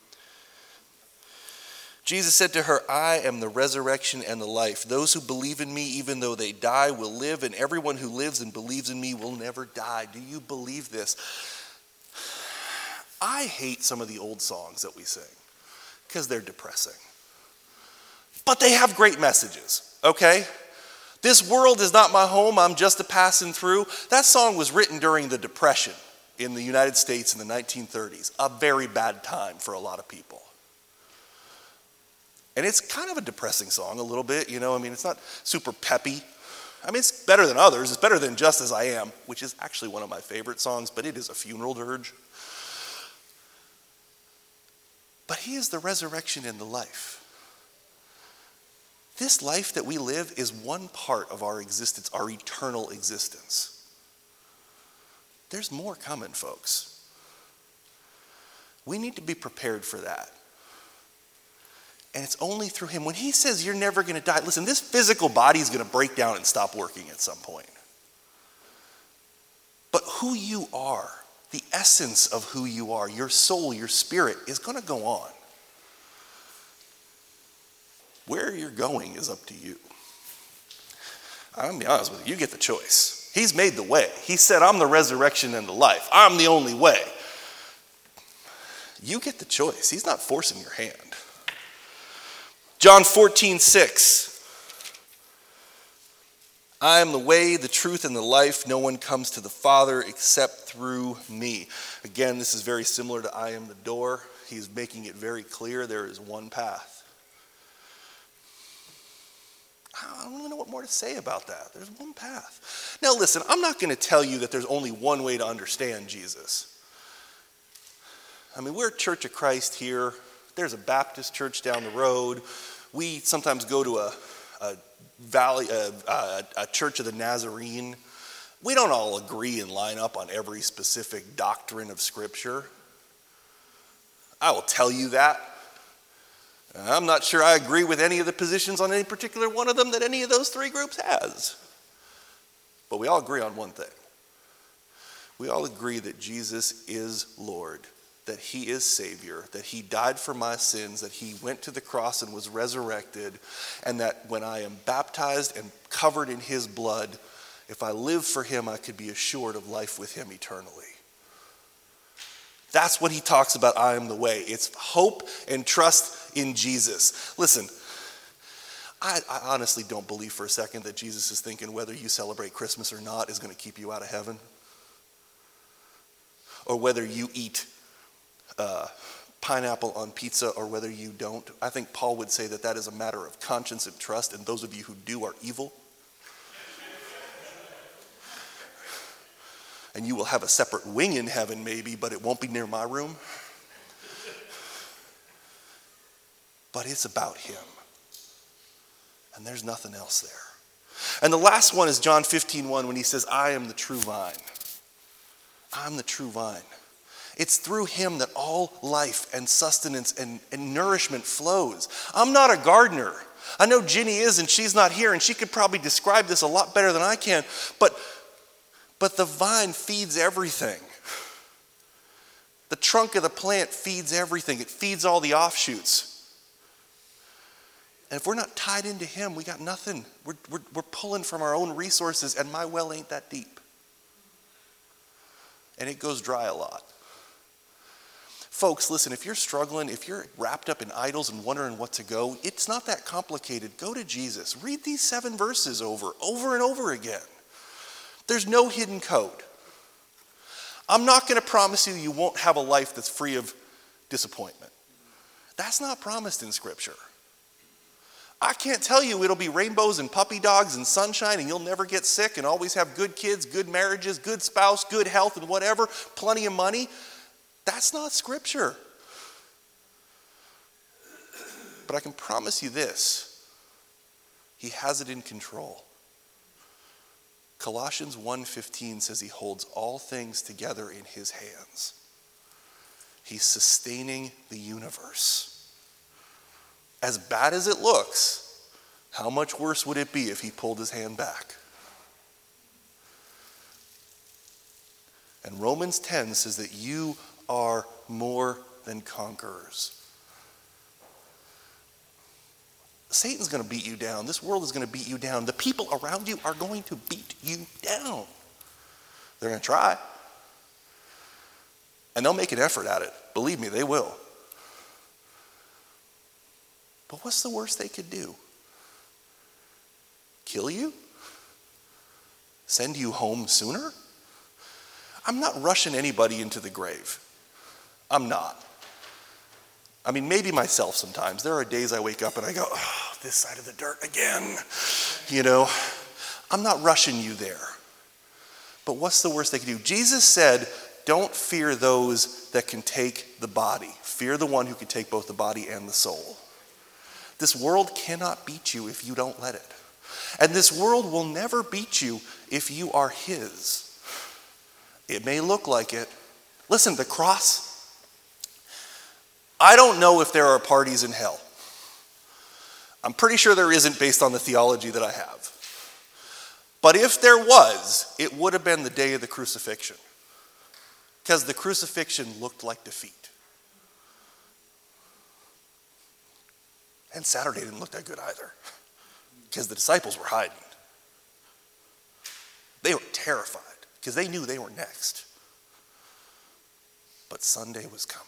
Jesus said to her, I am the resurrection and the life. Those who believe in me, even though they die, will live, and everyone who lives and believes in me will never die. Do you believe this? I hate some of the old songs that we sing because they're depressing. But they have great messages, okay? This world is not my home, I'm just a passing through. That song was written during the Depression in the United States in the nineteen thirties. A very bad time for a lot of people. And it's kind of a depressing song a little bit, you know, I mean, it's not super peppy. I mean, it's better than others. It's better than Just As I Am, which is actually one of my favorite songs, but it is a funeral dirge. But he is the resurrection and the life. This life that we live is one part of our existence, our eternal existence. There's more coming, folks. We need to be prepared for that. And it's only through him. When he says you're never going to die, listen, this physical body is going to break down and stop working at some point. But who you are, the essence of who you are, your soul, your spirit, is going to go on. Where you're going is up to you. I'm going to be honest with you, you get the choice. He's made the way. He said, I'm the resurrection and the life. I'm the only way. You get the choice. He's not forcing your hand. John fourteen six. I am the way, the truth, and the life. No one comes to the Father except through me. Again, this is very similar to I am the door. He's making it very clear there is one path. I don't really know what more to say about that. There's one path. Now listen, I'm not going to tell you that there's only one way to understand Jesus. I mean, we're Church of Christ here. There's a Baptist church down the road. We sometimes go to a, a valley, a, a, a church of the Nazarene. We don't all agree and line up on every specific doctrine of Scripture. I will tell you that. I'm not sure I agree with any of the positions on any particular one of them that any of those three groups has. But we all agree on one thing. We all agree that Jesus is Lord, that he is Savior, that he died for my sins, that he went to the cross and was resurrected, and that when I am baptized and covered in his blood, if I live for him, I could be assured of life with him eternally. That's what he talks about, I am the way. It's hope and trust in Jesus. Listen, I, I honestly don't believe for a second that Jesus is thinking whether you celebrate Christmas or not is going to keep you out of heaven. Or whether you eat uh, pineapple on pizza or whether you don't. I think Paul would say that that is a matter of conscience and trust, and those of you who do are evil. And you will have a separate wing in heaven maybe, but it won't be near my room. But it's about him. And there's nothing else there. And the last one is John fifteen one when he says, I am the true vine. I'm the true vine. It's through him that all life and sustenance and, and nourishment flows. I'm not a gardener. I know Ginny is, and she's not here, and she could probably describe this a lot better than I can. But But the vine feeds everything. The trunk of the plant feeds everything. It feeds all the offshoots. And if we're not tied into him, we got nothing. We're, we're, we're pulling from our own resources, and my well ain't that deep. And it goes dry a lot. Folks, listen, if you're struggling, if you're wrapped up in idols and wondering what to go, it's not that complicated. Go to Jesus. Read these seven verses over, over and over again. There's no hidden code. I'm not going to promise you you won't have a life that's free of disappointment. That's not promised in Scripture. I can't tell you it'll be rainbows and puppy dogs and sunshine and you'll never get sick and always have good kids, good marriages, good spouse, good health and whatever, plenty of money. That's not Scripture. But I can promise you this, he has it in control. Colossians one fifteen says he holds all things together in his hands. He's sustaining the universe. As bad as it looks, how much worse would it be if he pulled his hand back? And Romans ten says that you are more than conquerors. Satan's going to beat you down. This world is going to beat you down. The people around you are going to beat you down. They're going to try. And they'll make an effort at it. Believe me, they will. But what's the worst they could do? Kill you? Send you home sooner? I'm not rushing anybody into the grave. I'm not. I mean, maybe myself sometimes. There are days I wake up and I go, oh, this side of the dirt again. You know, I'm not rushing you there. But what's the worst they can do? Jesus said, don't fear those that can take the body. Fear the one who can take both the body and the soul. This world cannot beat you if you don't let it. And this world will never beat you if you are his. It may look like it. Listen, the cross, I don't know if there are parties in hell. I'm pretty sure there isn't based on the theology that I have. But if there was, it would have been the day of the crucifixion. Because the crucifixion looked like defeat. And Saturday didn't look that good either. Because the disciples were hiding. They were terrified because they knew they were next. But Sunday was coming.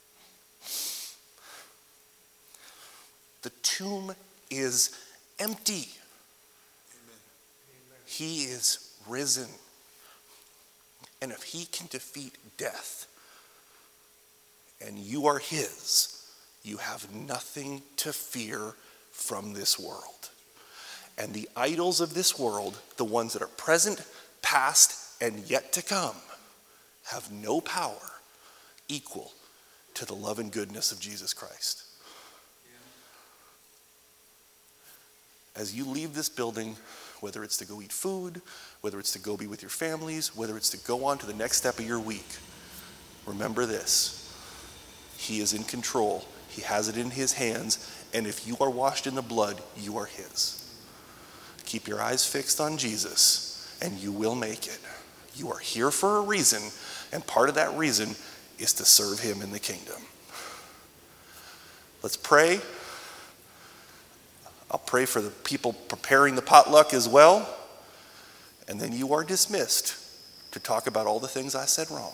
The tomb is empty. Amen. He is risen. And if he can defeat death, and you are his, you have nothing to fear from this world. And the idols of this world, the ones that are present, past, and yet to come, have no power equal to the love and goodness of Jesus Christ. As you leave this building, whether it's to go eat food, whether it's to go be with your families, whether it's to go on to the next step of your week, remember this. He is in control. He has it in his hands. And if you are washed in the blood, you are his. Keep your eyes fixed on Jesus, and you will make it. You are here for a reason, and part of that reason is to serve him in the kingdom. Let's pray. I'll pray for the people preparing the potluck as well. And then you are dismissed to talk about all the things I said wrong.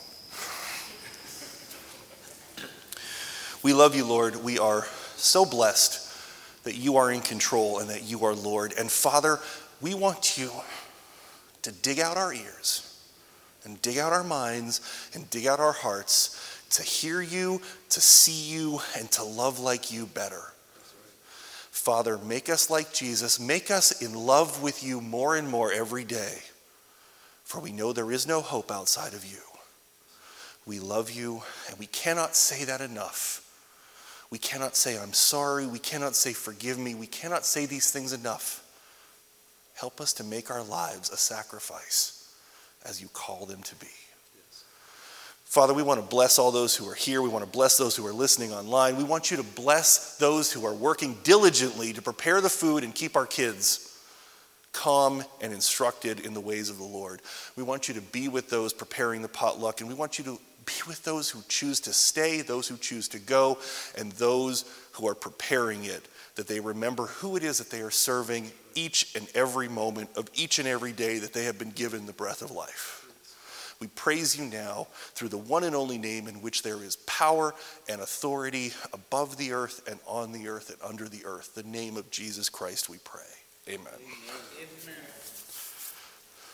We love you, Lord. We are so blessed that you are in control and that you are Lord. And Father, we want you to dig out our ears and dig out our minds and dig out our hearts to hear you, to see you, and to love like you better. Father, make us like Jesus. Make us in love with you more and more every day. For we know there is no hope outside of you. We love you, and we cannot say that enough. We cannot say, I'm sorry. We cannot say, forgive me. We cannot say these things enough. Help us to make our lives a sacrifice as you call them to be. Father, we want to bless all those who are here. We want to bless those who are listening online. We want you to bless those who are working diligently to prepare the food and keep our kids calm and instructed in the ways of the Lord. We want you to be with those preparing the potluck, and we want you to be with those who choose to stay, those who choose to go, and those who are preparing it, that they remember who it is that they are serving each and every moment of each and every day that they have been given the breath of life. We praise you now through the one and only name in which there is power and authority above the earth and on the earth and under the earth. The name of Jesus Christ we pray. Amen. Amen.